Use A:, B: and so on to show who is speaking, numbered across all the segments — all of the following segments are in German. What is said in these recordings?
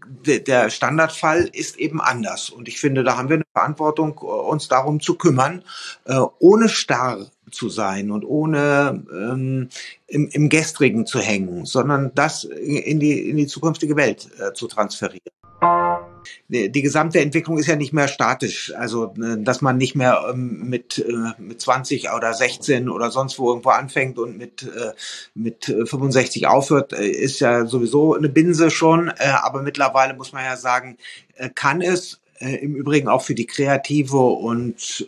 A: der Standardfall ist eben anders. Und ich finde, da haben wir eine Verantwortung, uns darum zu kümmern, ohne starr zu sein und ohne im Gestrigen zu hängen, sondern das in die zukünftige Welt zu transferieren. Die gesamte Entwicklung ist ja nicht mehr statisch. Also, dass man nicht mehr mit 20 oder 16 oder sonst wo irgendwo anfängt und mit 65 aufhört, ist ja sowieso eine Binse schon. Aber mittlerweile muss man ja sagen, kann es im Übrigen auch für die kreative und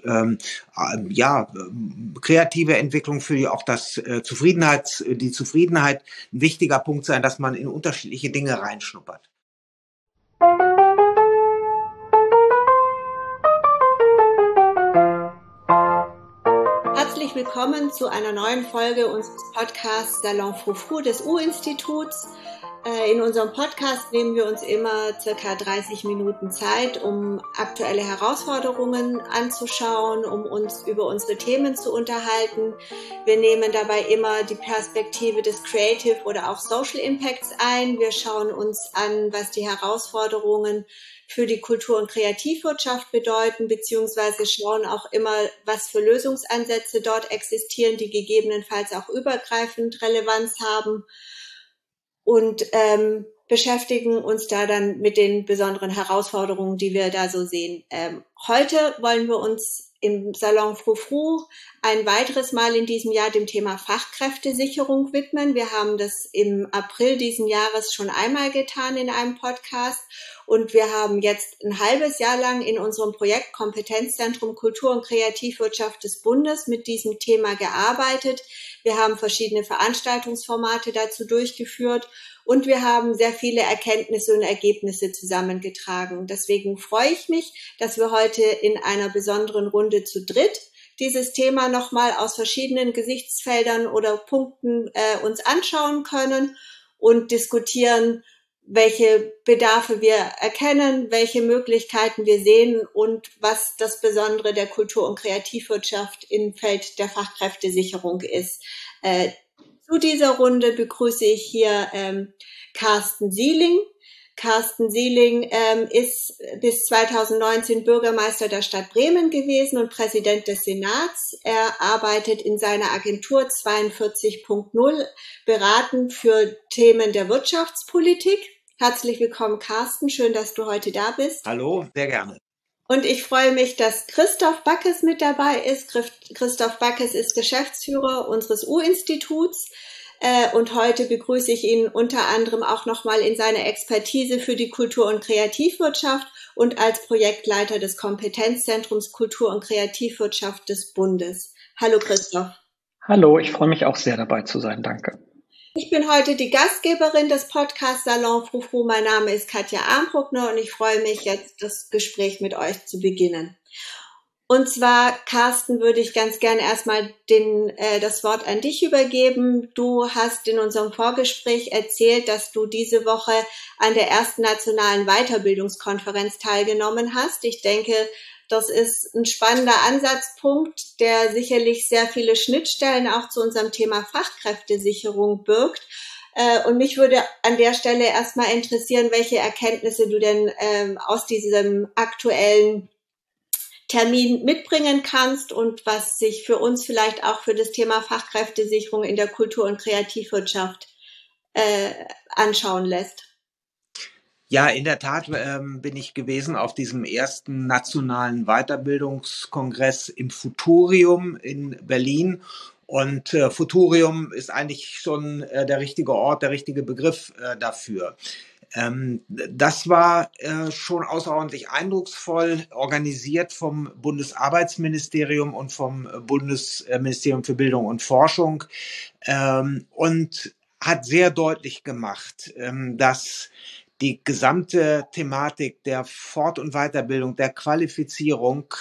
A: kreative Entwicklung, für auch die Zufriedenheit ein wichtiger Punkt sein, dass man in unterschiedliche Dinge reinschnuppert.
B: Herzlich willkommen zu einer neuen Folge unseres Podcasts Salon Frou-Frou des U-Instituts. In unserem Podcast nehmen wir uns immer circa 30 Minuten Zeit, um aktuelle Herausforderungen anzuschauen, um uns über unsere Themen zu unterhalten. Wir nehmen dabei immer die Perspektive des Creative oder auch Social Impacts ein. Wir schauen uns an, was die Herausforderungen für die Kultur- und Kreativwirtschaft bedeuten, beziehungsweise schauen auch immer, was für Lösungsansätze dort existieren, die gegebenenfalls auch übergreifend Relevanz haben. Und beschäftigen uns da dann mit den besonderen Herausforderungen, die wir da so sehen. Heute wollen wir uns im Salon Frou-Frou ein weiteres Mal in diesem Jahr dem Thema Fachkräftesicherung widmen. Wir haben das im April diesen Jahres schon einmal getan in einem Podcast und wir haben jetzt ein halbes Jahr lang in unserem Projekt Kompetenzzentrum Kultur- und Kreativwirtschaft des Bundes mit diesem Thema gearbeitet. Wir haben verschiedene Veranstaltungsformate dazu durchgeführt und wir haben sehr viele Erkenntnisse und Ergebnisse zusammengetragen. Deswegen freue ich mich, dass wir heute in einer besonderen Runde zu dritt dieses Thema nochmal aus verschiedenen Gesichtsfeldern oder Punkten uns anschauen können und diskutieren, welche Bedarfe wir erkennen, welche Möglichkeiten wir sehen und was das Besondere der Kultur- und Kreativwirtschaft im Feld der Fachkräftesicherung ist. Zu dieser Runde begrüße ich hier Carsten Sieling. Carsten Sieling ist bis 2019 Bürgermeister der Stadt Bremen gewesen und Präsident des Senats. Er arbeitet in seiner Agentur 42.0 beratend für Themen der Wirtschaftspolitik. Herzlich willkommen, Carsten. Schön, dass du heute da bist.
A: Hallo, sehr gerne.
B: Und ich freue mich, dass Christoph Backes mit dabei ist. Christoph Backes ist Geschäftsführer unseres U-Instituts. Und heute begrüße ich ihn unter anderem auch nochmal in seiner Expertise für die Kultur- und Kreativwirtschaft und als Projektleiter des Kompetenzzentrums Kultur- und Kreativwirtschaft des Bundes. Hallo Christoph.
C: Hallo, ich freue mich auch sehr dabei zu sein. Danke.
B: Ich bin heute die Gastgeberin des Podcasts Salon Frou-Frou. Mein Name ist Katja Armbruckner und ich freue mich jetzt, das Gespräch mit euch zu beginnen. Und zwar, Carsten, würde ich ganz gerne erstmal das Wort an dich übergeben. Du hast in unserem Vorgespräch erzählt, dass du diese Woche an der ersten nationalen Weiterbildungskonferenz teilgenommen hast. Ich denke, das ist ein spannender Ansatzpunkt, der sicherlich sehr viele Schnittstellen auch zu unserem Thema Fachkräftesicherung birgt. Und mich würde an der Stelle erstmal interessieren, welche Erkenntnisse du denn aus diesem aktuellen Termin mitbringen kannst und was sich für uns vielleicht auch für das Thema Fachkräftesicherung in der Kultur- und Kreativwirtschaft anschauen lässt.
A: Ja, in der Tat bin ich gewesen auf diesem ersten nationalen Weiterbildungskongress im Futurium in Berlin. Und Futurium ist eigentlich schon der richtige Ort, der richtige Begriff dafür. Das war schon außerordentlich eindrucksvoll, organisiert vom Bundesarbeitsministerium und vom Bundesministerium für Bildung und Forschung und hat sehr deutlich gemacht, dass die gesamte Thematik der Fort- und Weiterbildung, der Qualifizierung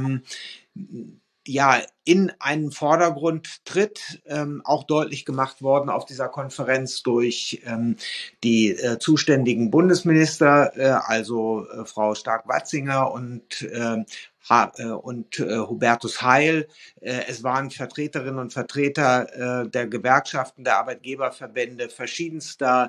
A: in einen Vordergrund tritt, auch deutlich gemacht worden auf dieser Konferenz durch die zuständigen Bundesminister, also Frau Stark-Watzinger und Hubertus Heil. Es waren Vertreterinnen und Vertreter der Gewerkschaften, der Arbeitgeberverbände verschiedenster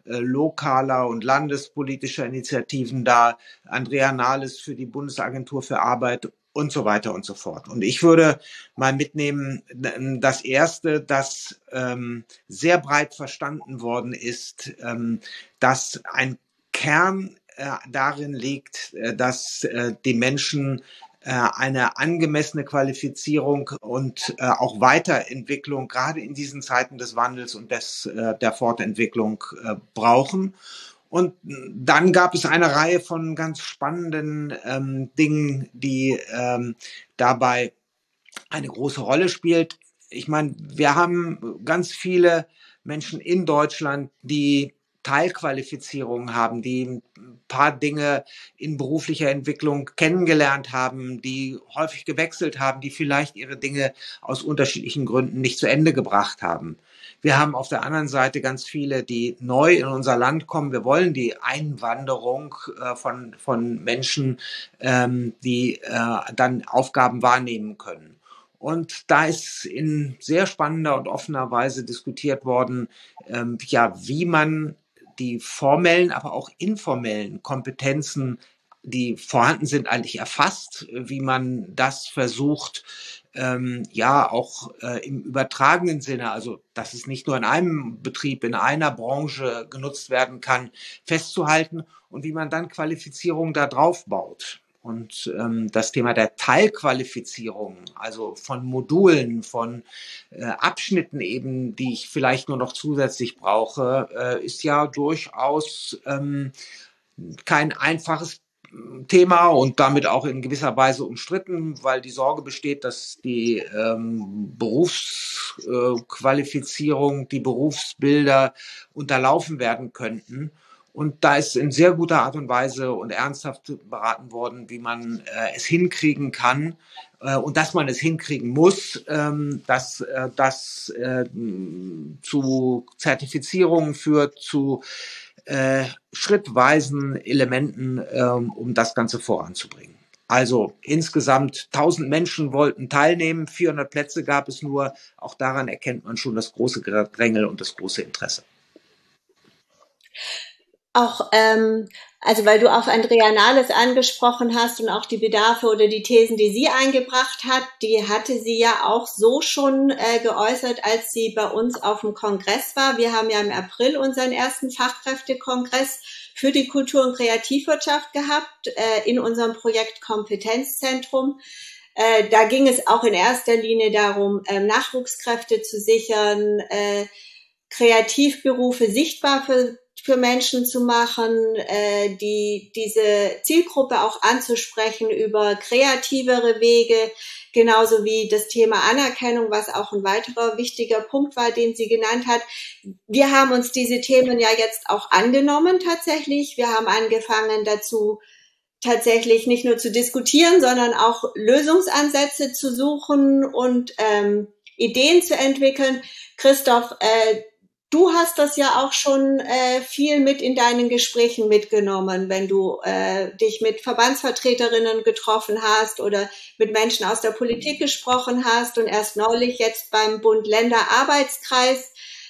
A: lokaler und landespolitischer Initiativen da, Andrea Nahles für die Bundesagentur für Arbeit und so weiter und so fort. Und ich würde mal mitnehmen, das Erste, das sehr breit verstanden worden ist, dass ein Kern darin liegt, dass die Menschen eine angemessene Qualifizierung und auch Weiterentwicklung gerade in diesen Zeiten des Wandels und der Fortentwicklung brauchen. Und dann gab es eine Reihe von ganz spannenden Dingen, die dabei eine große Rolle spielt. Ich meine, wir haben ganz viele Menschen in Deutschland, die Teilqualifizierungen haben, die ein paar Dinge in beruflicher Entwicklung kennengelernt haben, die häufig gewechselt haben, die vielleicht ihre Dinge aus unterschiedlichen Gründen nicht zu Ende gebracht haben. Wir haben auf der anderen Seite ganz viele, die neu in unser Land kommen. Wir wollen die Einwanderung von Menschen, die dann Aufgaben wahrnehmen können. Und da ist in sehr spannender und offener Weise diskutiert worden, wie man die formellen, aber auch informellen Kompetenzen, die vorhanden sind, eigentlich erfasst, wie man das versucht, auch im übertragenen Sinne, also dass es nicht nur in einem Betrieb, in einer Branche genutzt werden kann, festzuhalten und wie man dann Qualifizierung da drauf baut. Und das Thema der Teilqualifizierung, also von Modulen, von Abschnitten eben, die ich vielleicht nur noch zusätzlich brauche, ist ja durchaus kein einfaches Thema und damit auch in gewisser Weise umstritten, weil die Sorge besteht, dass die Berufsqualifizierung, die Berufsbilder unterlaufen werden könnten. Und da ist in sehr guter Art und Weise und ernsthaft beraten worden, wie man es hinkriegen kann und dass man es hinkriegen muss, dass das zu Zertifizierungen führt, zu schrittweisen Elementen, um das Ganze voranzubringen. Also insgesamt 1000 Menschen wollten teilnehmen, 400 Plätze gab es nur. Auch daran erkennt man schon das große Gedrängel und das große Interesse.
B: Auch, also weil du auf Andrea Nahles angesprochen hast und auch die Bedarfe oder die Thesen, die sie eingebracht hat, die hatte sie ja auch so schon geäußert, als sie bei uns auf dem Kongress war. Wir haben ja im April unseren ersten Fachkräftekongress für die Kultur- und Kreativwirtschaft gehabt, in unserem Projekt Kompetenzzentrum. Da ging es auch in erster Linie darum, Nachwuchskräfte zu sichern, Kreativberufe sichtbar für Menschen zu machen, diese Zielgruppe auch anzusprechen über kreativere Wege, genauso wie das Thema Anerkennung, was auch ein weiterer wichtiger Punkt war, den sie genannt hat. Wir haben uns diese Themen ja jetzt auch angenommen tatsächlich. Wir haben angefangen dazu, tatsächlich nicht nur zu diskutieren, sondern auch Lösungsansätze zu suchen und Ideen zu entwickeln. Christoph, du hast das ja auch schon viel mit in deinen Gesprächen mitgenommen, wenn du dich mit Verbandsvertreterinnen getroffen hast oder mit Menschen aus der Politik gesprochen hast und erst neulich jetzt beim Bund-Länder-Arbeitskreis.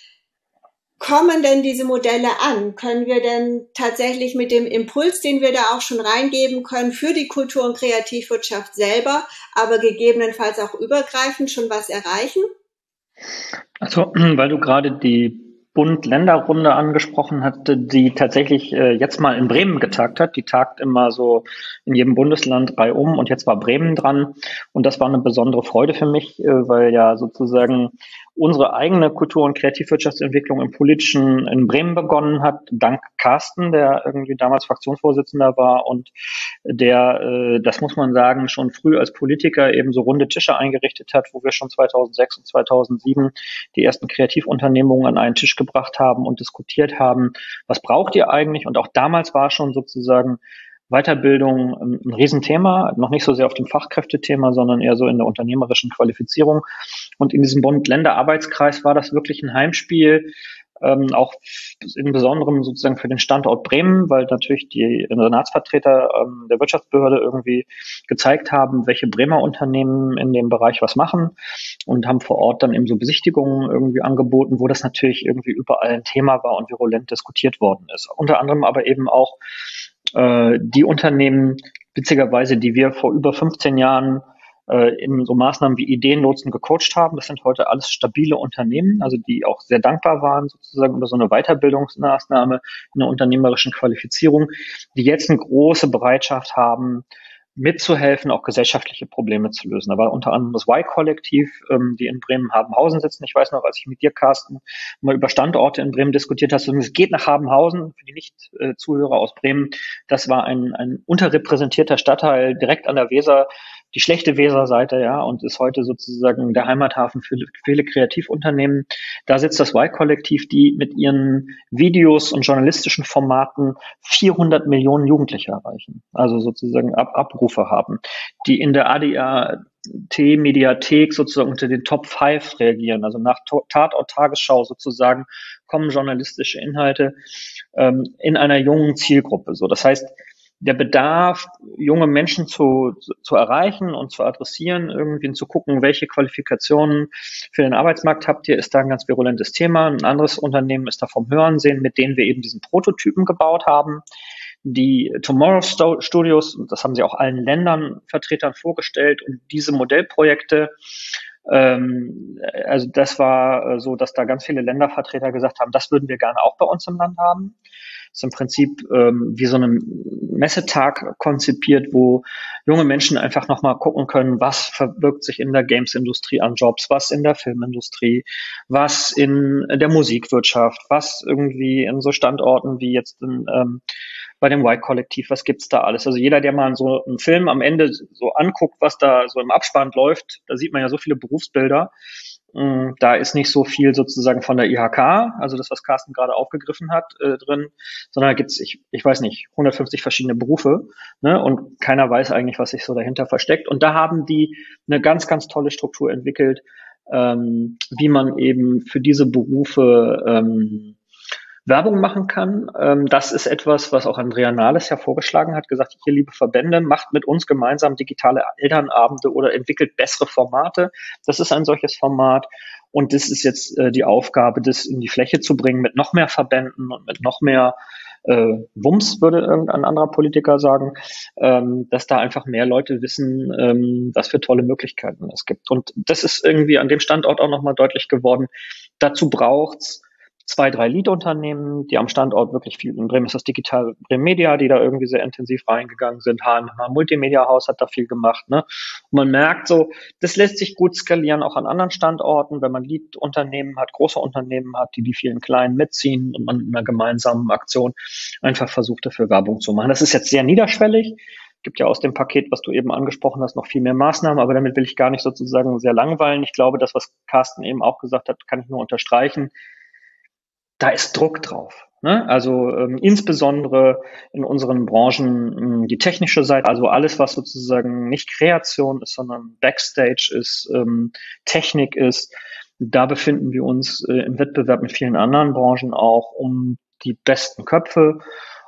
B: Kommen denn diese Modelle an? Können wir denn tatsächlich mit dem Impuls, den wir da auch schon reingeben können, für die Kultur- und Kreativwirtschaft selber, aber gegebenenfalls auch übergreifend schon was erreichen?
C: Also, weil du gerade die Bund-Länder-Runde angesprochen hatte, die tatsächlich jetzt mal in Bremen getagt hat. Die tagt immer so in jedem Bundesland reihum und jetzt war Bremen dran. Und das war eine besondere Freude für mich, weil ja sozusagen unsere eigene Kultur- und Kreativwirtschaftsentwicklung im Politischen in Bremen begonnen hat, dank Carsten, der irgendwie damals Fraktionsvorsitzender war und der, das muss man sagen, schon früh als Politiker eben so runde Tische eingerichtet hat, wo wir schon 2006 und 2007 die ersten Kreativunternehmungen an einen Tisch gebracht haben und diskutiert haben, was braucht ihr eigentlich? Und auch damals war schon sozusagen Weiterbildung ein Riesenthema, noch nicht so sehr auf dem Fachkräftethema, sondern eher so in der unternehmerischen Qualifizierung. Und in diesem Bund-Länder-Arbeitskreis war das wirklich ein Heimspiel, auch in besonderem sozusagen für den Standort Bremen, weil natürlich die Senatsvertreter der Wirtschaftsbehörde irgendwie gezeigt haben, welche Bremer Unternehmen in dem Bereich was machen und haben vor Ort dann eben so Besichtigungen irgendwie angeboten, wo das natürlich irgendwie überall ein Thema war und virulent diskutiert worden ist. Unter anderem aber eben auch die Unternehmen, witzigerweise, die wir vor über 15 Jahren in so Maßnahmen wie Ideenlotsen gecoacht haben. Das sind heute alles stabile Unternehmen, also die auch sehr dankbar waren sozusagen über so eine Weiterbildungsmaßnahme in der unternehmerischen Qualifizierung, die jetzt eine große Bereitschaft haben, mitzuhelfen, auch gesellschaftliche Probleme zu lösen. Da war unter anderem das Y-Kollektiv, die in Bremen-Habenhausen sitzen. Ich weiß noch, als ich mit dir, Carsten, mal über Standorte in Bremen diskutiert hast, es geht nach Habenhausen, für die Nicht-Zuhörer aus Bremen. Das war ein unterrepräsentierter Stadtteil direkt an der Weser, die schlechte Weserseite, ja, und ist heute sozusagen der Heimathafen für viele Kreativunternehmen. Da sitzt das Y-Kollektiv, die mit ihren Videos und journalistischen Formaten 400 Millionen Jugendliche erreichen, also sozusagen Abrufe haben, die in der ADAC-Mediathek sozusagen unter den Top 5 reagieren, also nach Tatort Tagesschau sozusagen kommen journalistische Inhalte in einer jungen Zielgruppe. So, das heißt, der Bedarf, junge Menschen zu erreichen und zu adressieren, irgendwie zu gucken, welche Qualifikationen für den Arbeitsmarkt habt ihr, ist da ein ganz virulentes Thema. Ein anderes Unternehmen ist da vom Hörennsehen, mit denen wir eben diesen Prototypen gebaut haben. Die Tomorrow Studios, das haben sie auch allen Ländern Vertretern vorgestellt, und diese Modellprojekte, also das war so, dass da ganz viele Ländervertreter gesagt haben, das würden wir gerne auch bei uns im Land haben. Das ist im Prinzip wie so ein Messetag konzipiert, wo junge Menschen einfach nochmal gucken können, was verbirgt sich in der Games-Industrie an Jobs, was in der Filmindustrie, was in der Musikwirtschaft, was irgendwie in so Standorten wie jetzt bei dem Y-Kollektiv, was gibt's da alles? Also jeder, der mal so einen Film am Ende so anguckt, was da so im Abspann läuft, da sieht man ja so viele Berufsbilder. Da ist nicht so viel sozusagen von der IHK, also das, was Carsten gerade aufgegriffen hat, drin, sondern da gibt's, ich weiß nicht, 150 verschiedene Berufe, ne, und keiner weiß eigentlich, was sich so dahinter versteckt. Und da haben die eine ganz, ganz tolle Struktur entwickelt, wie man eben für diese Berufe Werbung machen kann. Das ist etwas, was auch Andrea Nahles ja vorgeschlagen hat, gesagt, hier, liebe Verbände, macht mit uns gemeinsam digitale Elternabende oder entwickelt bessere Formate. Das ist ein solches Format. Und das ist jetzt die Aufgabe, das in die Fläche zu bringen mit noch mehr Verbänden und mit noch mehr Wumms, würde irgendein anderer Politiker sagen, dass da einfach mehr Leute wissen, was für tolle Möglichkeiten es gibt. Und das ist irgendwie an dem Standort auch nochmal deutlich geworden. Dazu braucht's 2, 3 Lead-Unternehmen, die am Standort wirklich viel, in Bremen ist das Digital Bremen Media, die da irgendwie sehr intensiv reingegangen sind. H&H Multimedia Haus hat da viel gemacht, ne? Und man merkt so, das lässt sich gut skalieren, auch an anderen Standorten, wenn man Lead-Unternehmen hat, große Unternehmen hat, die vielen kleinen mitziehen und man in einer gemeinsamen Aktion einfach versucht, dafür Werbung zu machen. Das ist jetzt sehr niederschwellig. Gibt ja aus dem Paket, was du eben angesprochen hast, noch viel mehr Maßnahmen, aber damit will ich gar nicht sozusagen sehr langweilen. Ich glaube, das, was Carsten eben auch gesagt hat, kann ich nur unterstreichen. Da ist Druck drauf, ne? Also insbesondere in unseren Branchen die technische Seite, also alles, was sozusagen nicht Kreation ist, sondern Backstage ist, Technik ist, da befinden wir uns im Wettbewerb mit vielen anderen Branchen auch um die besten Köpfe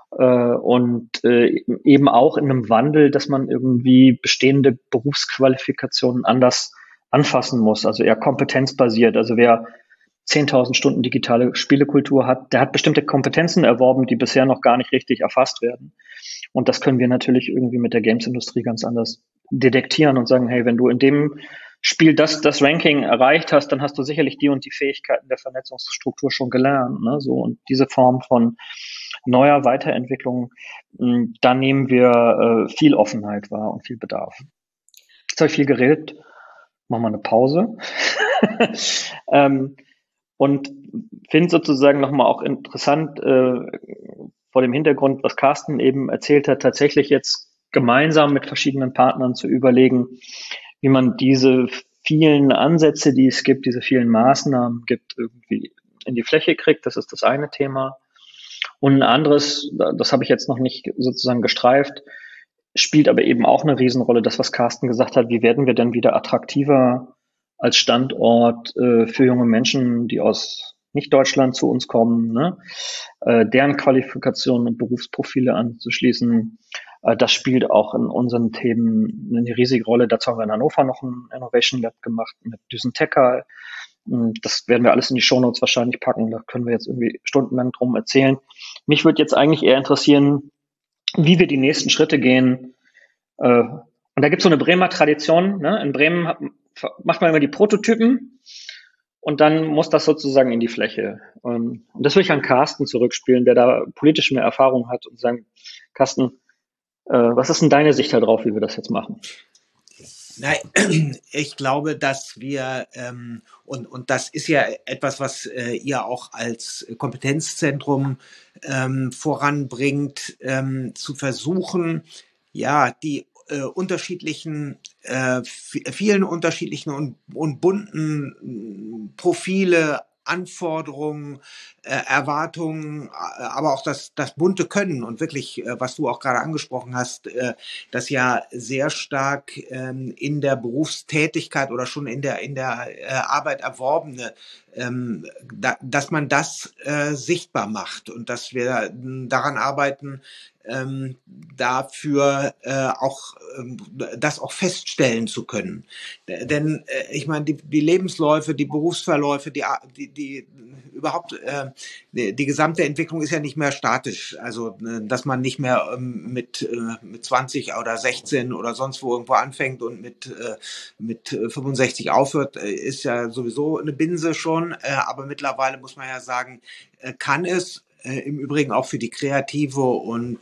C: und eben auch in einem Wandel, dass man irgendwie bestehende Berufsqualifikationen anders anfassen muss, also eher kompetenzbasiert. Also wer 10.000 Stunden digitale Spielekultur hat, der hat bestimmte Kompetenzen erworben, die bisher noch gar nicht richtig erfasst werden. Und das können wir natürlich irgendwie mit der Games-Industrie ganz anders detektieren und sagen, hey, wenn du in dem Spiel das Ranking erreicht hast, dann hast du sicherlich die und die Fähigkeiten der Vernetzungsstruktur schon gelernt, ne? So, und diese Form von neuer Weiterentwicklung, da nehmen wir viel Offenheit wahr und viel Bedarf. Jetzt habe ich viel geredet. Machen wir eine Pause. Und finde sozusagen nochmal auch interessant, vor dem Hintergrund, was Carsten eben erzählt hat, tatsächlich jetzt gemeinsam mit verschiedenen Partnern zu überlegen, wie man diese vielen Ansätze, die es gibt, diese vielen Maßnahmen gibt, irgendwie in die Fläche kriegt. Das ist das eine Thema. Und ein anderes, das habe ich jetzt noch nicht sozusagen gestreift, spielt aber eben auch eine Riesenrolle, das, was Carsten gesagt hat, wie werden wir denn wieder attraktiver als Standort für junge Menschen, die aus Nicht-Deutschland zu uns kommen, ne? Deren Qualifikationen und Berufsprofile anzuschließen. Das spielt auch in unseren Themen eine riesige Rolle. Dazu haben wir in Hannover noch ein Innovation Lab gemacht mit Düsentekal. Das werden wir alles in die Shownotes wahrscheinlich packen. Da können wir jetzt irgendwie stundenlang drum erzählen. Mich würde jetzt eigentlich eher interessieren, wie wir die nächsten Schritte gehen. Und da gibt es so eine Bremer Tradition. Ne? In Bremen macht man immer die Prototypen und dann muss das sozusagen in die Fläche. Und das will ich an Carsten zurückspielen, der da politisch mehr Erfahrung hat und sagen, Carsten, was ist denn deine Sicht darauf, wie wir das jetzt machen?
A: Nein, ich glaube, dass wir, und das ist ja etwas, was ihr auch als Kompetenzzentrum voranbringt, zu versuchen, ja, die unterschiedlichen, vielen unterschiedlichen und bunten Profile, Anforderungen, Erwartungen, aber auch das bunte Können und wirklich, was du auch gerade angesprochen hast, das ja sehr stark in der Berufstätigkeit oder schon in der Arbeit erworbene, dass man das sichtbar macht und dass wir daran arbeiten, dafür auch das auch feststellen zu können. Denn ich meine, die Lebensläufe, die Berufsverläufe, die überhaupt die gesamte Entwicklung ist ja nicht mehr statisch. Also dass man nicht mehr mit 20 oder 16 oder sonst wo irgendwo anfängt und mit 65 aufhört, ist ja sowieso eine Binse schon. Aber mittlerweile muss man ja sagen, kann es im Übrigen auch für die kreative und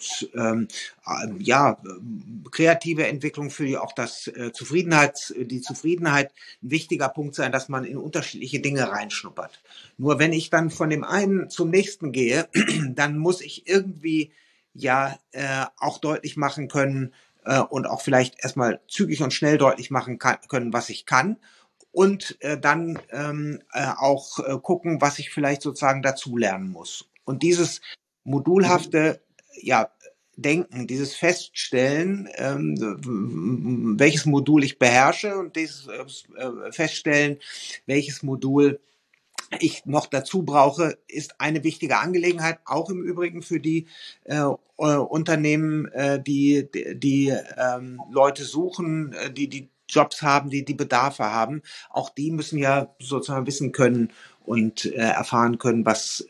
A: kreative Entwicklung, für auch die Zufriedenheit ein wichtiger Punkt sein, dass man in unterschiedliche Dinge reinschnuppert. Nur wenn ich dann von dem einen zum nächsten gehe, dann muss ich irgendwie auch deutlich machen können und auch vielleicht erstmal zügig und schnell deutlich machen können, was ich kann. Und dann auch gucken, was ich vielleicht sozusagen dazulernen muss. Und dieses modulhafte Denken, dieses Feststellen, welches Modul ich beherrsche und dieses Feststellen, welches Modul ich noch dazu brauche, ist eine wichtige Angelegenheit, auch im Übrigen für die Unternehmen, die Leute suchen, die Jobs haben, die Bedarfe haben. Auch die müssen ja sozusagen wissen können und erfahren können,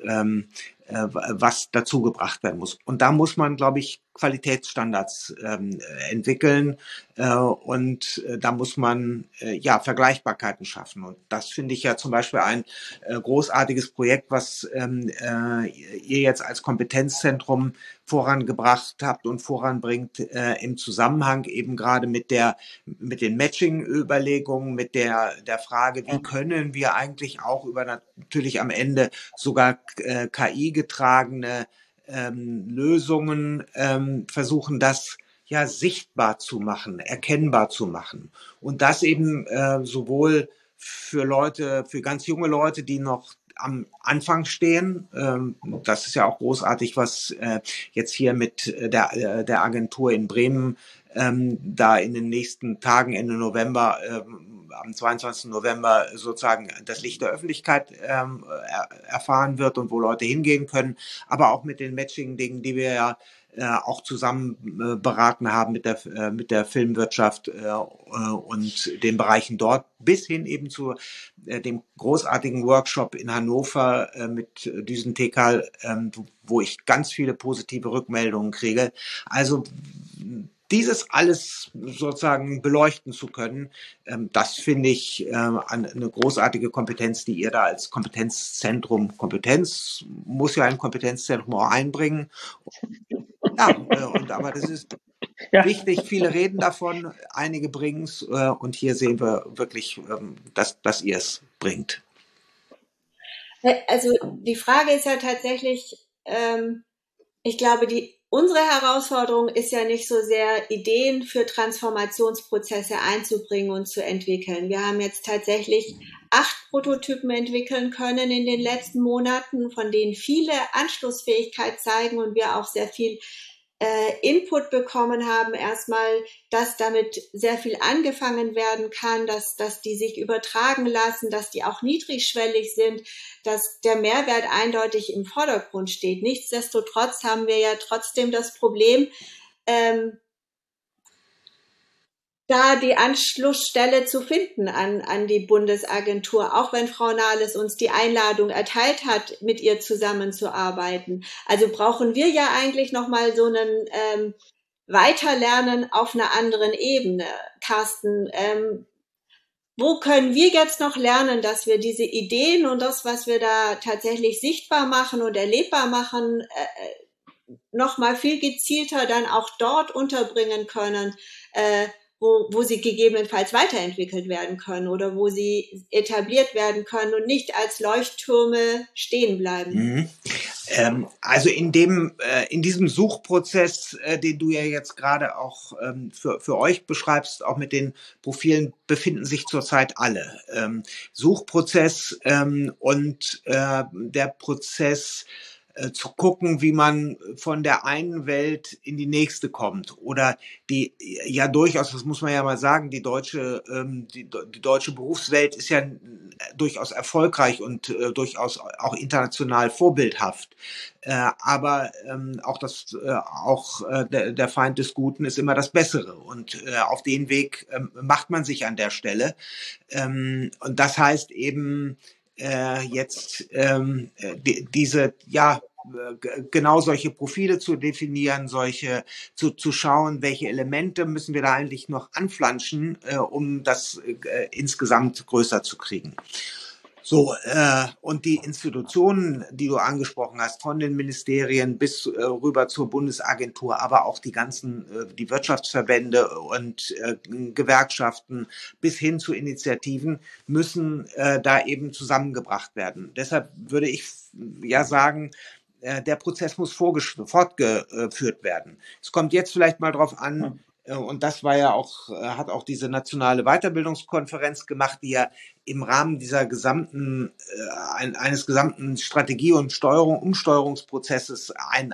A: was dazu gebracht werden muss. Und da muss man, glaube ich, Qualitätsstandards entwickeln und da muss man Vergleichbarkeiten schaffen. Und das finde ich ja zum Beispiel ein großartiges Projekt, was ihr jetzt als Kompetenzzentrum vorangebracht habt und voranbringt im Zusammenhang eben gerade mit den Matching-Überlegungen, mit der Frage, wie können wir eigentlich auch über natürlich am Ende sogar KI-getragene Lösungen versuchen, das ja sichtbar zu machen, erkennbar zu machen. Und das eben sowohl für ganz junge Leute, die noch am Anfang stehen. Das ist ja auch großartig, was jetzt hier mit der Agentur in Bremen da in den nächsten Tagen, Ende November, am 22. November sozusagen das Licht der Öffentlichkeit erfahren wird und wo Leute hingehen können, aber auch mit den Matching-Dingen, die wir ja auch zusammen beraten haben mit der Filmwirtschaft und den Bereichen dort, bis hin eben zu dem großartigen Workshop in Hannover mit Düsen-Tekal, wo ich ganz viele positive Rückmeldungen kriege. Also dieses alles sozusagen beleuchten zu können, das finde ich eine großartige Kompetenz, die ihr da als Kompetenz muss ja ein Kompetenzzentrum auch einbringen. Aber das ist wichtig. Viele reden davon, einige bringen es und hier sehen wir wirklich, dass ihr es bringt.
B: Also die Frage ist ja tatsächlich, ich glaube, unsere Herausforderung ist ja nicht so sehr, Ideen für Transformationsprozesse einzubringen und zu entwickeln. Wir haben jetzt tatsächlich 8 Prototypen entwickeln können in den letzten Monaten, von denen viele Anschlussfähigkeit zeigen und wir auch sehr viel Input bekommen haben, erstmal, dass damit sehr viel angefangen werden kann, dass die sich übertragen lassen, dass die auch niedrigschwellig sind, dass der Mehrwert eindeutig im Vordergrund steht. Nichtsdestotrotz haben wir ja trotzdem das Problem, da die Anschlussstelle zu finden an die Bundesagentur, auch wenn Frau Nahles uns die Einladung erteilt hat, mit ihr zusammenzuarbeiten. Also brauchen wir ja eigentlich nochmal so einen Weiterlernen auf einer anderen Ebene. Carsten, wo können wir jetzt noch lernen, dass wir diese Ideen und das, was wir da tatsächlich sichtbar machen und erlebbar machen, noch mal viel gezielter dann auch dort unterbringen können, wo sie gegebenenfalls weiterentwickelt werden können oder wo sie etabliert werden können und nicht als Leuchttürme stehen bleiben.
A: Also in diesem Suchprozess, den du ja jetzt gerade auch für euch beschreibst, auch mit den Profilen, befinden sich zurzeit alle. Suchprozess und der Prozess, zu gucken, wie man von der einen Welt in die nächste kommt. Oder die, ja durchaus, das muss man ja mal sagen, die deutsche Berufswelt ist ja durchaus erfolgreich und durchaus auch international vorbildhaft. Aber der Feind des Guten ist immer das Bessere. Und auf den Weg macht man sich an der Stelle. Und das heißt eben, genau solche Profile zu definieren, zu schauen, welche Elemente müssen wir da eigentlich noch anflanschen, um das insgesamt größer zu kriegen. So, und die Institutionen, die du angesprochen hast, von den Ministerien bis rüber zur Bundesagentur, aber auch die Wirtschaftsverbände und Gewerkschaften bis hin zu Initiativen müssen da eben zusammengebracht werden. Deshalb würde ich ja sagen, der Prozess muss fortgeführt werden. Es kommt jetzt vielleicht mal drauf an, und das war ja auch, hat auch diese nationale Weiterbildungskonferenz gemacht, die ja im Rahmen dieser eines gesamten Strategie- und Umsteuerungsprozesses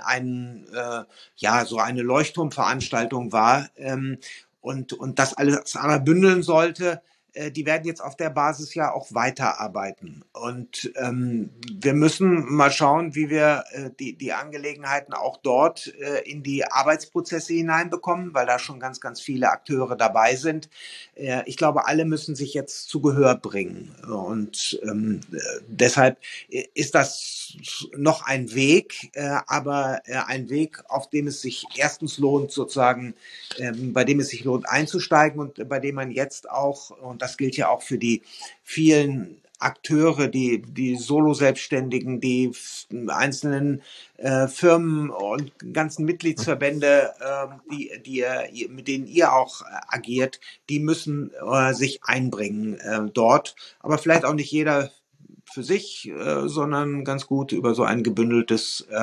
A: so eine Leuchtturmveranstaltung war, und das alles einmal bündeln sollte. Die werden jetzt auf der Basis ja auch weiterarbeiten. Und wir müssen mal schauen, wie wir die Angelegenheiten auch dort in die Arbeitsprozesse hineinbekommen, weil da schon ganz, ganz viele Akteure dabei sind. Ich glaube, alle müssen sich jetzt zu Gehör bringen. Und deshalb ist das noch ein Weg, aber ein Weg, auf dem es sich erstens lohnt, sozusagen, bei dem es sich lohnt einzusteigen und bei dem man jetzt auch, und das gilt ja auch für die vielen Akteure, die Solo-Selbstständigen, die einzelnen Firmen und ganzen Mitgliedsverbände, mit denen ihr auch agiert, die müssen sich einbringen dort. Aber vielleicht auch nicht jeder für sich, sondern ganz gut über so eine gebündelte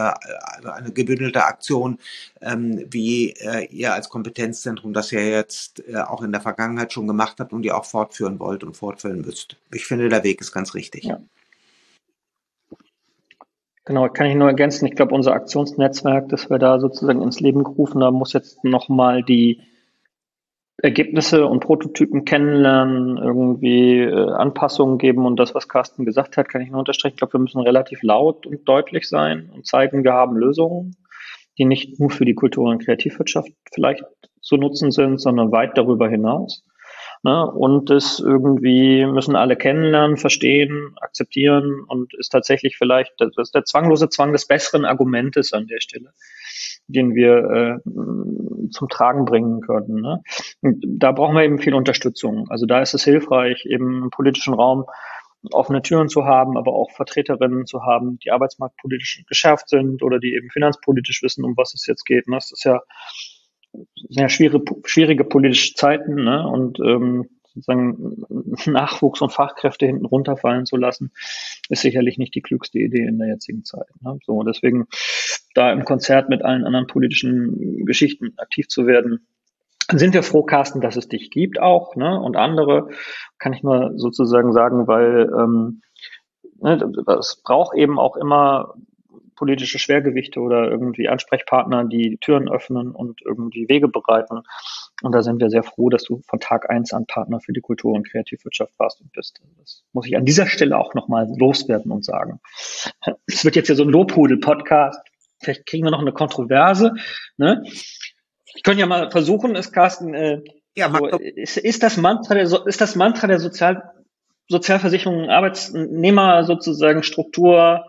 A: Aktion, wie ihr als Kompetenzzentrum das ja jetzt auch in der Vergangenheit schon gemacht habt und ihr auch fortführen wollt und fortführen müsst. Ich finde, der Weg ist ganz richtig.
C: Ja. Genau, kann ich nur ergänzen. Ich glaube, unser Aktionsnetzwerk, das wir da sozusagen ins Leben gerufen haben, muss jetzt nochmal die Ergebnisse und Prototypen kennenlernen, irgendwie Anpassungen geben, und das, was Carsten gesagt hat, kann ich nur unterstreichen. Ich glaube, wir müssen relativ laut und deutlich sein und zeigen, wir haben Lösungen, die nicht nur für die Kultur- und Kreativwirtschaft vielleicht zu nutzen sind, sondern weit darüber hinaus. Ne? Und das irgendwie müssen alle kennenlernen, verstehen, akzeptieren, und ist tatsächlich vielleicht das ist der zwanglose Zwang des besseren Argumentes an der Stelle, den wir zum Tragen bringen können. Ne? Und da brauchen wir eben viel Unterstützung. Also da ist es hilfreich, eben im politischen Raum offene Türen zu haben, aber auch Vertreterinnen zu haben, die arbeitsmarktpolitisch geschärft sind oder die eben finanzpolitisch wissen, um was es jetzt geht. Ne? Das ist ja sehr schwierige politische Zeiten, ne? Und sozusagen Nachwuchs und Fachkräfte hinten runterfallen zu lassen, ist sicherlich nicht die klügste Idee in der jetzigen Zeit. Ne? So, deswegen da im Konzert mit allen anderen politischen Geschichten aktiv zu werden. Sind wir froh, Carsten, dass es dich gibt auch, ne? Und andere, kann ich nur sozusagen sagen, weil es braucht eben auch immer politische Schwergewichte oder irgendwie Ansprechpartner, die Türen öffnen und irgendwie Wege bereiten. Und da sind wir sehr froh, dass du von Tag 1 an Partner für die Kultur- und Kreativwirtschaft warst und bist. Das muss ich an dieser Stelle auch nochmal loswerden und sagen. Es wird jetzt ja so ein Lobhudel-Podcast. Vielleicht kriegen wir noch eine Kontroverse. Ne? Ich könnte ja mal versuchen, Carsten, ist das Mantra der Sozialversicherung, Arbeitnehmer sozusagen Struktur,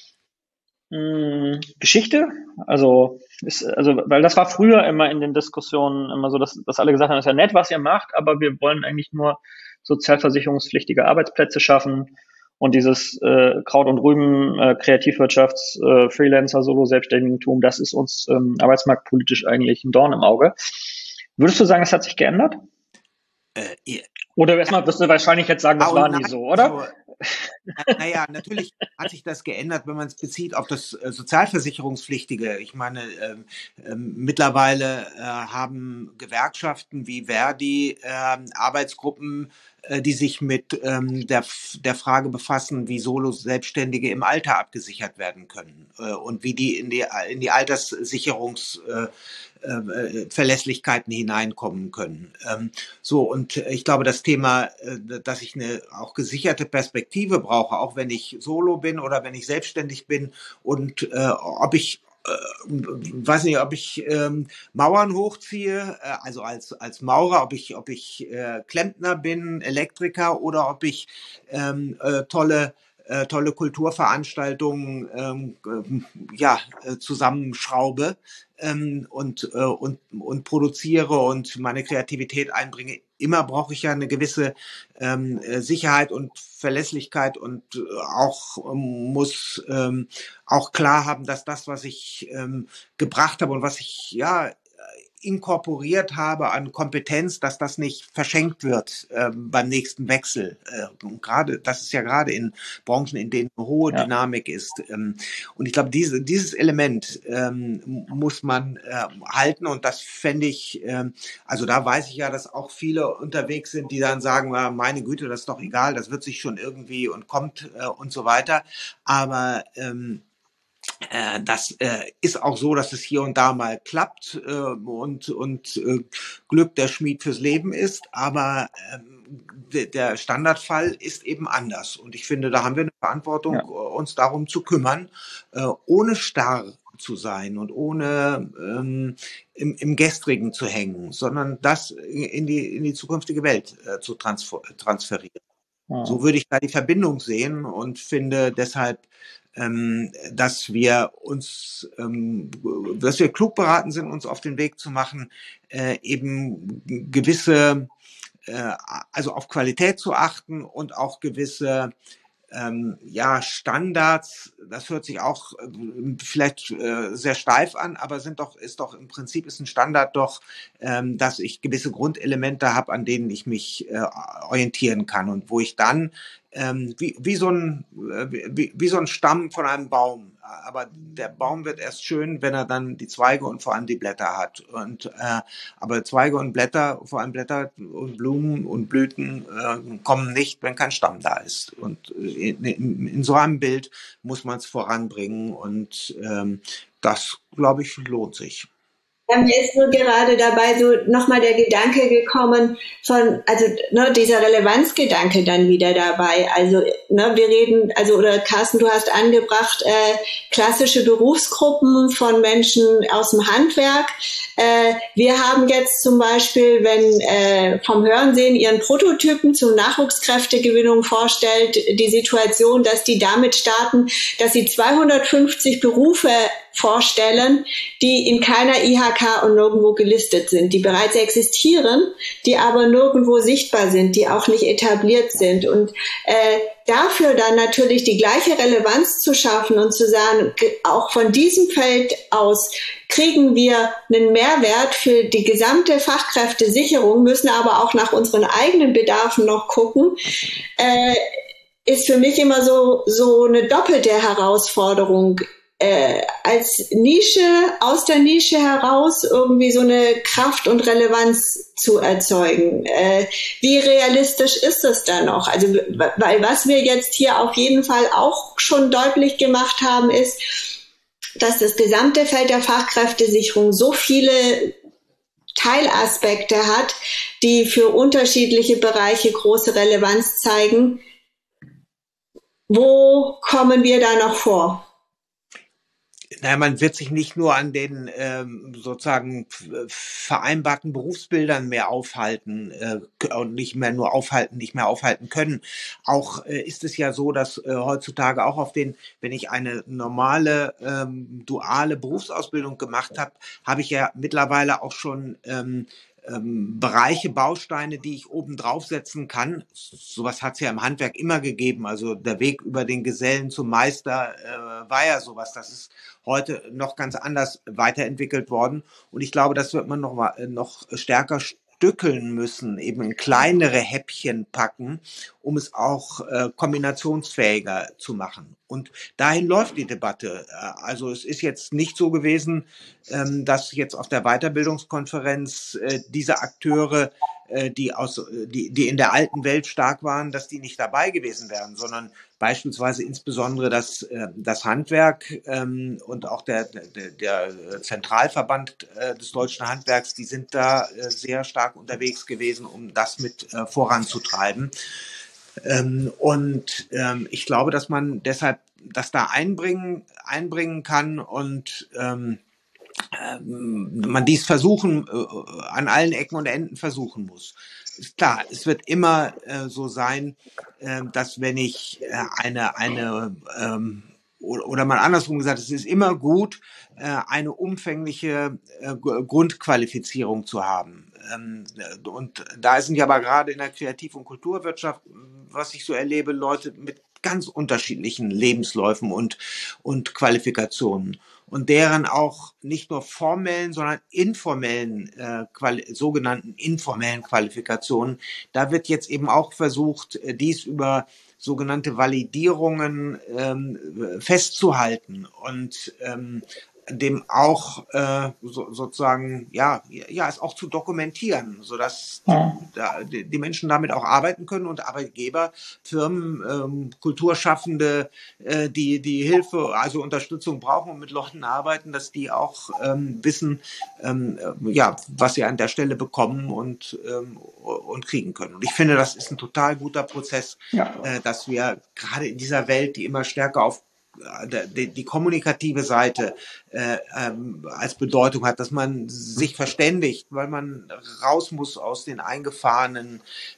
C: Geschichte? Also, weil das war früher immer in den Diskussionen immer so, dass alle gesagt haben, das ist ja nett, was ihr macht, aber wir wollen eigentlich nur sozialversicherungspflichtige Arbeitsplätze schaffen und dieses Kraut und Rüben, Kreativwirtschafts, Freelancer, Solo-Selbstständigentum, das ist uns arbeitsmarktpolitisch eigentlich ein Dorn im Auge. Würdest du sagen, das hat sich geändert? Oder erstmal wirst du wahrscheinlich jetzt sagen, das war nie so, oder?
A: Naja, natürlich hat sich das geändert, wenn man es bezieht auf das Sozialversicherungspflichtige. Ich meine, mittlerweile haben Gewerkschaften wie Verdi Arbeitsgruppen, die sich mit der Frage befassen, wie Solo-Selbstständige im Alter abgesichert werden können und wie die in die Alterssicherungsverlässlichkeiten hineinkommen können. Und ich glaube, das Thema, dass ich eine auch gesicherte Perspektive brauche, auch wenn ich Solo bin oder wenn ich selbstständig bin und ob ich weiß nicht, ob ich Mauern hochziehe, also als Maurer, ob ich Klempner bin, Elektriker oder ob ich tolle Kulturveranstaltungen zusammenschraube und produziere und meine Kreativität einbringe. Immer brauche ich ja eine gewisse Sicherheit und Verlässlichkeit und muss auch klar haben, dass das, was ich gebracht habe und was ich inkorporiert habe an Kompetenz, dass das nicht verschenkt wird beim nächsten Wechsel. Das ist ja gerade in Branchen, in denen eine hohe Dynamik ist. Und ich glaube, dieses Element muss man halten und das fände ich, also da weiß ich ja, dass auch viele unterwegs sind, die dann sagen, meine Güte, das ist doch egal, das wird sich schon irgendwie und kommt und so weiter. Aber das ist auch so, dass es hier und da mal klappt und Glück der Schmied fürs Leben ist, aber der Standardfall ist eben anders. Und ich finde, da haben wir eine Verantwortung, uns darum zu kümmern, ohne starr zu sein und ohne im Gestrigen zu hängen, sondern das in die zukünftige Welt zu transferieren. Ja. So würde ich da die Verbindung sehen und finde deshalb, dass wir klug beraten sind, uns auf den Weg zu machen, eben gewisse, also auf Qualität zu achten und auch gewisse Standards, das hört sich auch vielleicht sehr steif an, aber ist doch im Prinzip ist ein Standard doch, dass ich gewisse Grundelemente habe, an denen ich mich orientieren kann und wo ich dann wie so ein Stamm von einem Baum. Aber der Baum wird erst schön, wenn er dann die Zweige und vor allem die Blätter hat. Aber Zweige und Blätter, vor allem Blätter und Blumen und Blüten kommen nicht, wenn kein Stamm da ist. Und in so einem Bild muss man es voranbringen. Und das, glaube ich, lohnt sich.
B: Ja, mir ist nur gerade dabei so nochmal der Gedanke gekommen dieser Relevanzgedanke dann wieder dabei. Also, wir reden, oder Carsten, du hast angebracht, klassische Berufsgruppen von Menschen aus dem Handwerk. Wir haben jetzt zum Beispiel, wenn vom Hörensagen ihren Prototypen zum Nachwuchskräftegewinnung vorstellt, die Situation, dass die damit starten, dass sie 250 Berufe vorstellen, die in keiner IHK und nirgendwo gelistet sind, die bereits existieren, die aber nirgendwo sichtbar sind, die auch nicht etabliert sind. Und dafür dann natürlich die gleiche Relevanz zu schaffen und zu sagen, auch von diesem Feld aus kriegen wir einen Mehrwert für die gesamte Fachkräftesicherung, müssen aber auch nach unseren eigenen Bedarfen noch gucken, ist für mich immer so eine doppelte Herausforderung. Als Nische, aus der Nische heraus irgendwie so eine Kraft und Relevanz zu erzeugen. Wie realistisch ist das dann noch? Also, weil was wir jetzt hier auf jeden Fall auch schon deutlich gemacht haben, ist, dass das gesamte Feld der Fachkräftesicherung so viele Teilaspekte hat, die für unterschiedliche Bereiche große Relevanz zeigen. Wo kommen wir da noch vor?
A: Naja, man wird sich nicht nur an den sozusagen vereinbarten Berufsbildern mehr aufhalten und nicht mehr aufhalten können. Auch ist es ja so, dass heutzutage auch wenn ich eine normale duale Berufsausbildung gemacht habe, habe ich ja mittlerweile auch schon Bereiche, Bausteine, die ich oben draufsetzen kann. Sowas hat es ja im Handwerk immer gegeben. Also der Weg über den Gesellen zum Meister war ja sowas. Das ist heute noch ganz anders weiterentwickelt worden. Und ich glaube, das wird man noch stärker stückeln müssen, eben in kleinere Häppchen packen, um es auch kombinationsfähiger zu machen. Und dahin läuft die Debatte. Also es ist jetzt nicht so gewesen, dass jetzt auf der Weiterbildungskonferenz diese Akteure, die in der alten Welt stark waren, dass die nicht dabei gewesen wären, sondern beispielsweise insbesondere das Handwerk und auch der Zentralverband des deutschen Handwerks, die sind da sehr stark unterwegs gewesen, um das mit voranzutreiben. Ich glaube, dass man deshalb das da einbringen kann und man dies an allen Ecken und Enden versuchen muss. Ist klar, es wird immer so sein, dass wenn ich oder mal andersrum gesagt, es ist immer gut, eine umfängliche Grundqualifizierung zu haben. Und da sind ja aber gerade in der Kreativ- und Kulturwirtschaft, was ich so erlebe, Leute mit ganz unterschiedlichen Lebensläufen und Qualifikationen. Und deren auch nicht nur formellen, sondern informellen, sogenannten informellen Qualifikationen. Da wird jetzt eben auch versucht, dies über sogenannte Validierungen festzuhalten und dem auch sozusagen es auch zu dokumentieren, sodass die Menschen damit auch arbeiten können und Arbeitgeber, Firmen, Kulturschaffende, die Hilfe, also Unterstützung brauchen und mit Leuten arbeiten, dass die auch wissen, was sie an der Stelle bekommen und kriegen können. Und ich finde, das ist ein total guter Prozess, dass wir gerade in dieser Welt, die immer stärker auf die kommunikative Seite als Bedeutung hat, dass man sich verständigt, weil man raus muss aus den eingefahrenen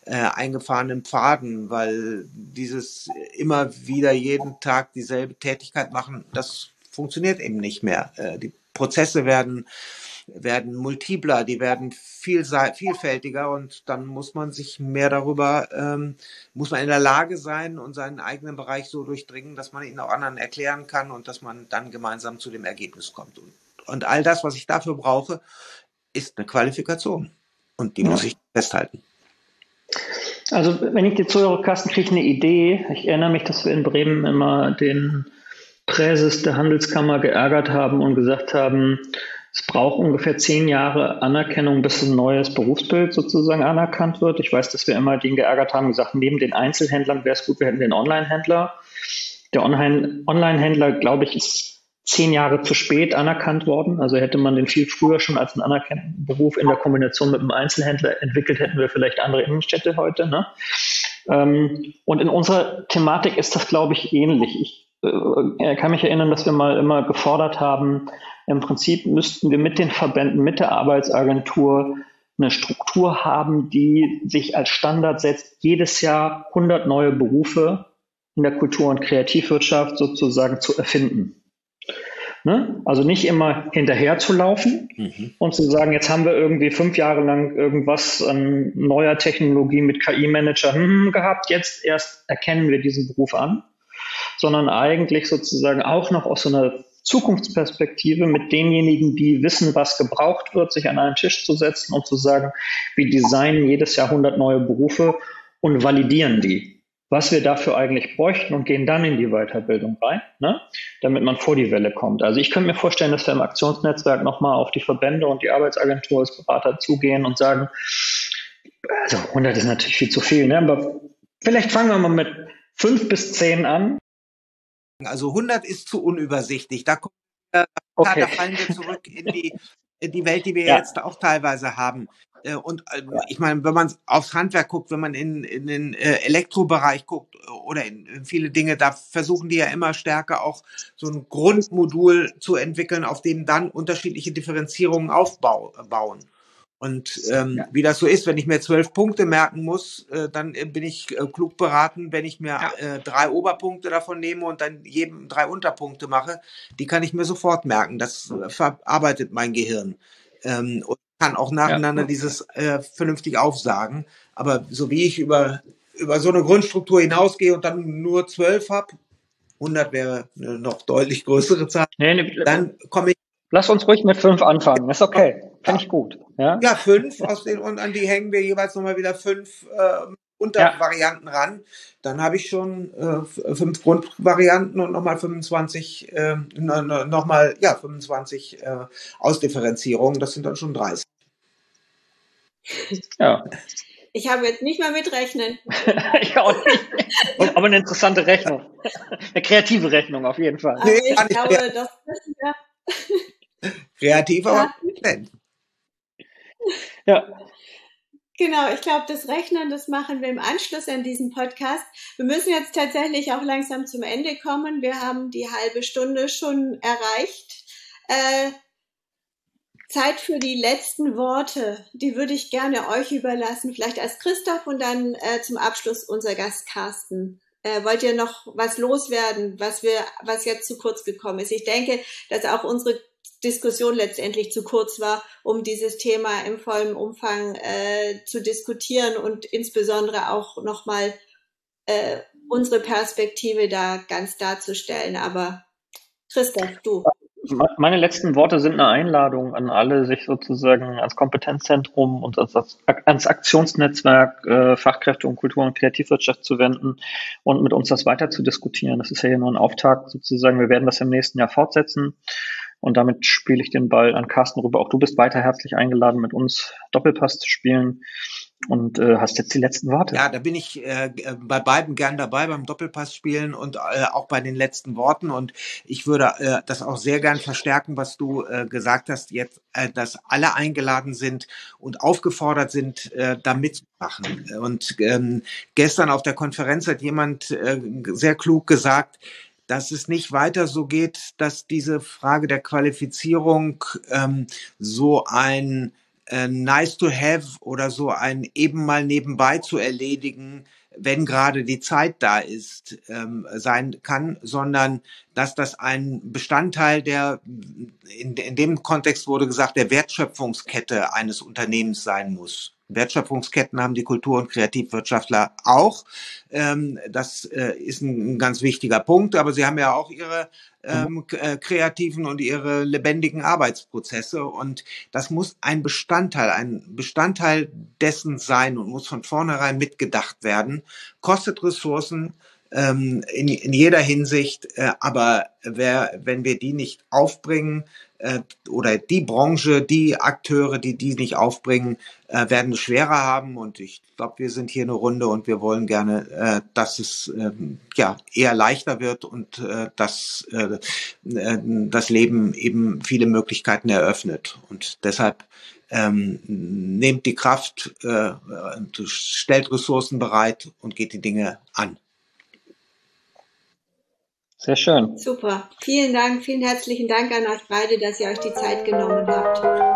A: Pfaden, weil dieses immer wieder jeden Tag dieselbe Tätigkeit machen, das funktioniert eben nicht mehr. Die Prozesse werden multipler, die werden vielfältiger und dann muss man sich mehr darüber, muss man in der Lage sein und seinen eigenen Bereich so durchdringen, dass man ihn auch anderen erklären kann und dass man dann gemeinsam zu dem Ergebnis kommt. Und all das, was ich dafür brauche, ist eine Qualifikation und die muss ich festhalten.
C: Also wenn ich dir zuhöre, Carsten, kriege ich eine Idee. Ich erinnere mich, dass wir in Bremen immer den Präses der Handelskammer geärgert haben und gesagt haben, es braucht ungefähr 10 Jahre Anerkennung, bis ein neues Berufsbild sozusagen anerkannt wird. Ich weiß, dass wir immer den geärgert haben, gesagt, neben den Einzelhändlern wäre es gut, wir hätten den Online-Händler. Der Online-Händler, glaube ich, ist 10 Jahre zu spät anerkannt worden. Also hätte man den viel früher schon als einen anerkannten Beruf in der Kombination mit einem Einzelhändler entwickelt, hätten wir vielleicht andere Innenstädte heute. Ne? Und in unserer Thematik ist das, glaube ich, ähnlich. Ich kann mich erinnern, dass wir mal immer gefordert haben, im Prinzip müssten wir mit den Verbänden, mit der Arbeitsagentur eine Struktur haben, die sich als Standard setzt, jedes Jahr 100 neue Berufe in der Kultur- und Kreativwirtschaft sozusagen zu erfinden. Ne? Also nicht immer hinterher zu laufen und zu sagen, jetzt haben wir irgendwie 5 Jahre lang irgendwas an neuer Technologie mit KI-Manager gehabt, jetzt erst erkennen wir diesen Beruf an, sondern eigentlich sozusagen auch noch aus so einer Zukunftsperspektive mit denjenigen, die wissen, was gebraucht wird, sich an einen Tisch zu setzen und zu sagen, wir designen jedes Jahr 100 neue Berufe und validieren die, was wir dafür eigentlich bräuchten und gehen dann in die Weiterbildung rein, ne? Damit man vor die Welle kommt. Also ich könnte mir vorstellen, dass wir im Aktionsnetzwerk nochmal auf die Verbände und die Arbeitsagentur als Berater zugehen und sagen, also 100 ist natürlich viel zu viel, ne? Aber vielleicht fangen wir mal mit 5 bis 10 an.
A: Also 100 ist zu unübersichtlich. Da kommen
C: Okay.
A: Da fallen wir zurück in die Welt, die wir
C: Ja.
A: jetzt auch teilweise haben. Und ich meine, wenn man aufs Handwerk guckt, wenn man in den Elektrobereich guckt oder in viele Dinge, da versuchen die ja immer stärker auch so ein Grundmodul zu entwickeln, auf dem dann unterschiedliche Differenzierungen bauen. Und wie das so ist, wenn ich mir 12 Punkte merken muss, dann bin ich klug beraten, wenn ich mir 3 Oberpunkte davon nehme und dann jedem 3 Unterpunkte mache, die kann ich mir sofort merken. Das verarbeitet mein Gehirn. Und kann auch nacheinander dieses vernünftig aufsagen. Aber so wie ich über so eine Grundstruktur hinausgehe und dann nur 12 habe, 100 wäre eine noch deutlich größere Zahl, dann komme ich.
C: Lass uns ruhig mit 5 anfangen, ist okay, finde ich gut. Ja,
A: 5 und an die hängen wir jeweils nochmal wieder 5 Untervarianten ran. Dann habe ich schon 5 Grundvarianten und nochmal 25 25 Ausdifferenzierungen. Das sind dann schon 30.
C: Ja.
B: Ich habe jetzt nicht mal mitrechnen.
C: Ich auch nicht. Aber eine interessante Rechnung. Eine kreative Rechnung auf jeden Fall.
B: Also ich glaube, das ist ja
A: kreativ, aber
C: ja.
B: Genau, ich glaube, das Rechnen, das machen wir im Anschluss an diesen Podcast. Wir müssen jetzt tatsächlich auch langsam zum Ende kommen. Wir haben die halbe Stunde schon erreicht. Zeit für die letzten Worte. Die würde ich gerne euch überlassen, vielleicht als Christoph und dann zum Abschluss unser Gast Carsten. Wollt ihr noch was loswerden, was jetzt zu kurz gekommen ist? Ich denke, dass auch unsere Diskussion letztendlich zu kurz war, um dieses Thema im vollen Umfang zu diskutieren und insbesondere auch nochmal unsere Perspektive da ganz darzustellen. Aber Christoph, du.
C: Meine letzten Worte sind eine Einladung an alle, sich sozusagen ans Kompetenzzentrum und ans Aktionsnetzwerk Fachkräfte und Kultur- und Kreativwirtschaft zu wenden und mit uns das weiter zu diskutieren. Das ist ja hier nur ein Auftakt sozusagen. Wir werden das im nächsten Jahr fortsetzen. Und damit spiele ich den Ball an Carsten rüber. Auch du bist weiter herzlich eingeladen, mit uns Doppelpass zu spielen und hast jetzt die letzten Worte.
A: Ja, da bin ich bei beiden gern dabei, beim Doppelpass spielen und auch bei den letzten Worten. Und ich würde das auch sehr gern verstärken, was du gesagt hast, jetzt, dass alle eingeladen sind und aufgefordert sind, da mitzumachen. Und gestern auf der Konferenz hat jemand sehr klug gesagt, dass es nicht weiter so geht, dass diese Frage der Qualifizierung so ein nice to have oder so ein eben mal nebenbei zu erledigen, wenn gerade die Zeit da ist, sein kann, sondern dass das ein Bestandteil der, in dem Kontext wurde gesagt, der Wertschöpfungskette eines Unternehmens sein muss. Wertschöpfungsketten haben die Kultur- und Kreativwirtschaftler auch. Das ist ein ganz wichtiger Punkt, aber sie haben ja auch ihre kreativen und ihre lebendigen Arbeitsprozesse und das muss ein Bestandteil dessen sein und muss von vornherein mitgedacht werden. Kostet Ressourcen in jeder Hinsicht, aber wenn wir die nicht aufbringen, oder die Branche, die Akteure, die nicht aufbringen, werden es schwerer haben. Und ich glaube, wir sind hier eine Runde und wir wollen gerne, dass es eher leichter wird und dass das Leben eben viele Möglichkeiten eröffnet. Und deshalb nehmt die Kraft, stellt Ressourcen bereit und geht die Dinge an.
C: Sehr schön.
B: Super. Vielen Dank, vielen herzlichen Dank an euch beide, dass ihr euch die Zeit genommen habt.